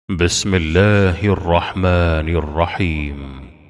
بسم الله الرحمن الرحيم.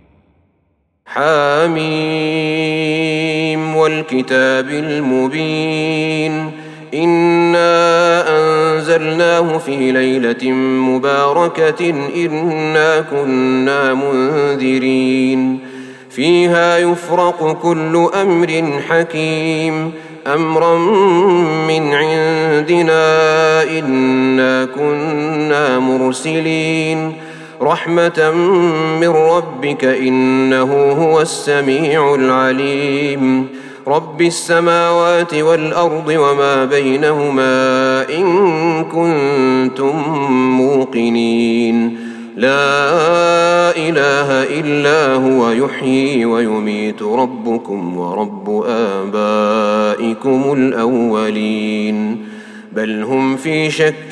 حاميم والكتاب المبين إنا أنزلناه في ليلة مباركة إنا كنا منذرين فيها يفرق كل أمر حكيم أمرا من عندنا إنا كنا مرسلين رحمة من ربك إنه هو السميع العليم رب السماوات والأرض وما بينهما إن كنتم موقنين لا إله إلا هو يحيي ويميت ربكم ورب آبائكم الأولين بل هم في شك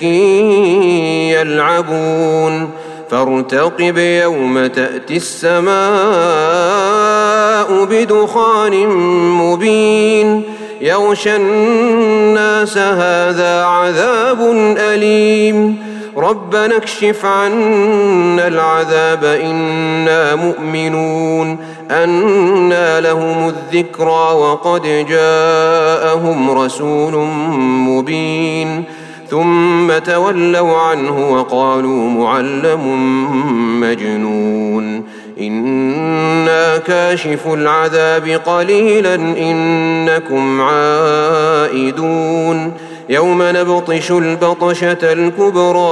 يلعبون فارتقب يوم تأتي السماء بدخان مبين يغشى الناس هذا عذاب أليم ربنا اكشف عنا العذاب إنا مؤمنون أنى لهم الذكرى وقد جاءهم رسول مبين ثم تولوا عنه وقالوا معلم مجنون إنا كاشف العذاب قليلا إنكم عائدون يوم نبطش البطشة الكبرى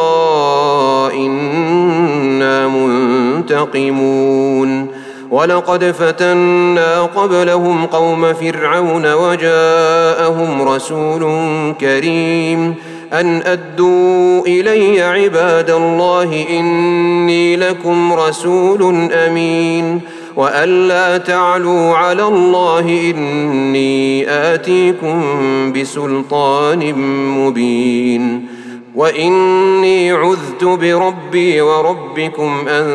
إنا منتقمون ولقد فتنا قبلهم قوم فرعون وجاءهم رسول كريم أن أدوا إلي عباد الله إني لكم رسول أمين وأن لا تعلوا على الله إني آتيكم بسلطان مبين وإني عذت بربي وربكم أن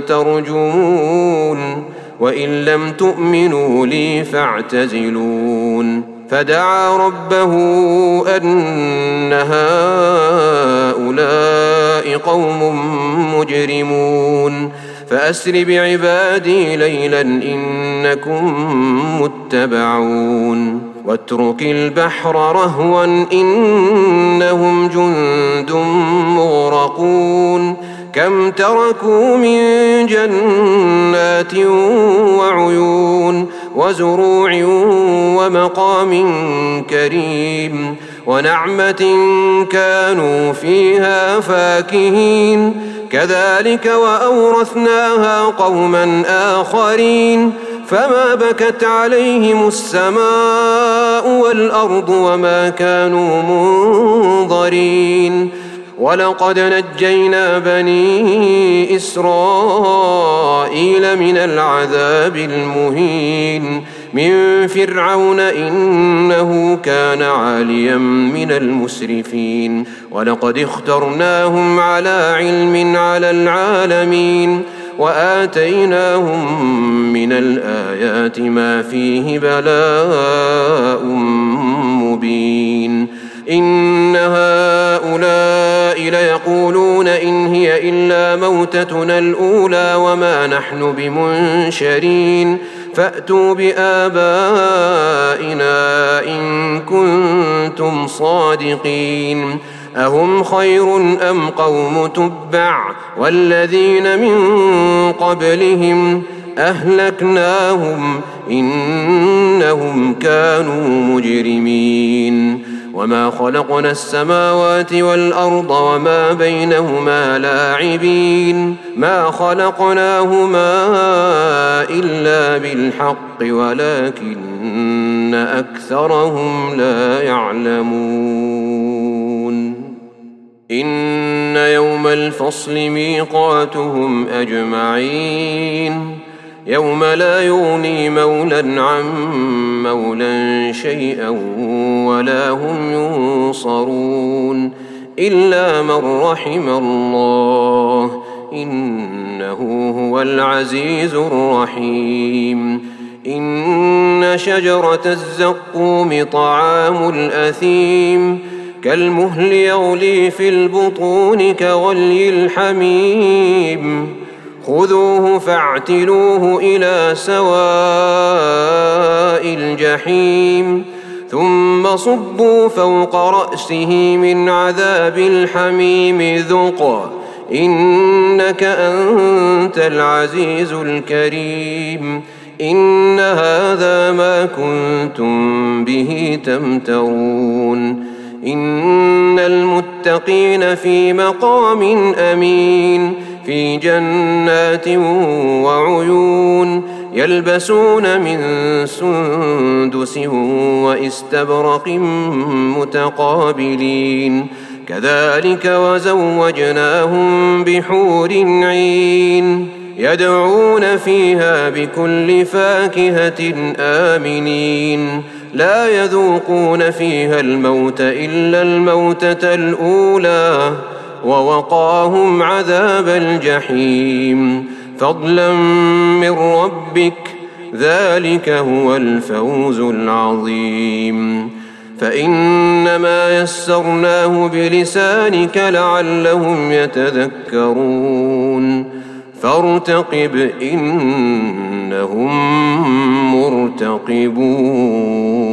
ترجمون وإن لم تؤمنوا لي فاعتزلون فدعا ربه أن هؤلاء قوم مجرمون فأسر بعبادي ليلا إنكم متبعون واترك البحر رهوا إنهم جند مغرقون كم تركوا من جنات وعيون وزروع ومقام كريم ونعمة كانوا فيها فاكهين كذلك وأورثناها قوما آخرين فما بكت عليهم السماء والأرض وما كانوا منظرين ولقد نجينا بني إسرائيل من العذاب المهين من فرعون إنه كان عاليا من المسرفين ولقد اخترناهم على علم على العالمين وآتيناهم من الآيات ما فيه بلاء مبين إن هؤلاء ليقولون إن هي إلا موتتنا الأولى وما نحن بمنشرين فأتوا بآبائنا إن كنتم صادقين أهم خير أم قوم تبع والذين من قبلهم أهلكناهم إنهم كانوا مجرمين وما خلقنا السماوات والأرض وما بينهما لاعبين ما خلقناهما إلا بالحق ولكن أكثرهم لا يعلمون إن يوم الفصل ميقاتهم أجمعين يوم لا يغني مولا عن مولا شيئا ولا هم ينصرون إلا من رحم الله إنه هو العزيز الرحيم إن شجرة الزقوم طعام الأثيم كالمهل يغلي في البطون كغلي الحميم خذوه فاعتلوه إلى سواء الجحيم ثم صبوا فوق رأسه من عذاب الحميم ذق إنك أنت العزيز الكريم إن هذا ما كنتم به تمترون إن المتقين في مقام أمين في جنات وعيون يلبسون من سندس واستبرق متقابلين كذلك وزوجناهم بحور عين يدعون فيها بكل فاكهة آمنين لا يذوقون فيها الموت إلا الموتة الأولى ووقاهم عذاب الجحيم فضلا من ربك ذلك هو الفوز العظيم فإنما يسرناه بلسانك لعلهم يتذكرون فارتقب إنهم مرتقبون